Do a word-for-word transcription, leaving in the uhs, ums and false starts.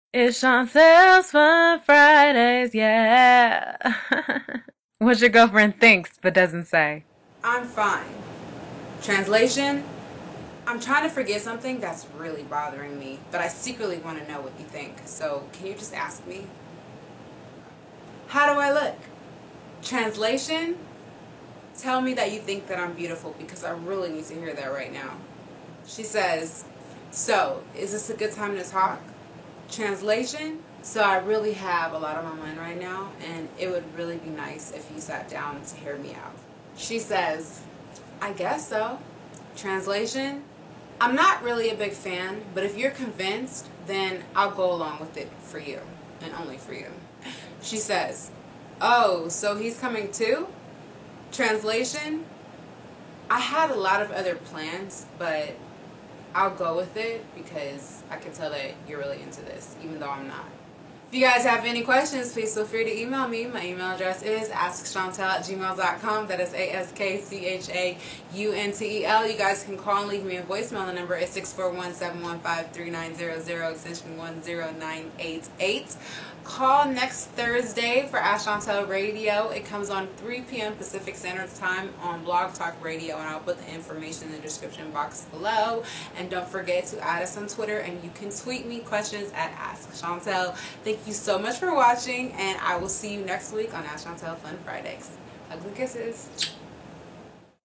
It's Chantel's Fun Fridays, yeah. What your girlfriend thinks but doesn't say. I'm fine. Translation: I'm trying to forget something that's really bothering me, but I secretly want to know what you think. So, can you just ask me? How do I look? Translation: Tell me that you think that I'm beautiful because I really need to hear that right now. She says, So, is this a good time to talk? Translation: So, I really have a lot on my mind right now, and it would really be nice if you sat down to hear me out. She says, I guess so. Translation: I'm not really a big fan, but if you're convinced, then I'll go along with it for you, and only for you. She says, Oh, so he's coming too? Translation: I had a lot of other plans, but I'll go with it because I can tell that you're really into this, even though I'm not. If you guys have any questions, please feel free to email me. My email address is askchantel at gmail dot com. That is A S K C H A U N T E L. You guys can call and leave me a voicemail. The number is six four one, seven one five, three nine zero zero, extension one zero nine eight eight. Call next Thursday for Ask Chantel Radio. It comes on three p.m. Pacific Standard Time on Blog Talk Radio, and I'll put the information in the description box below. And don't forget to add us on Twitter, and you can tweet me questions at Ask Chantel. Thank you so much for watching, and I will see you next week on Ask Chantel Fun Fridays. Ugly kisses.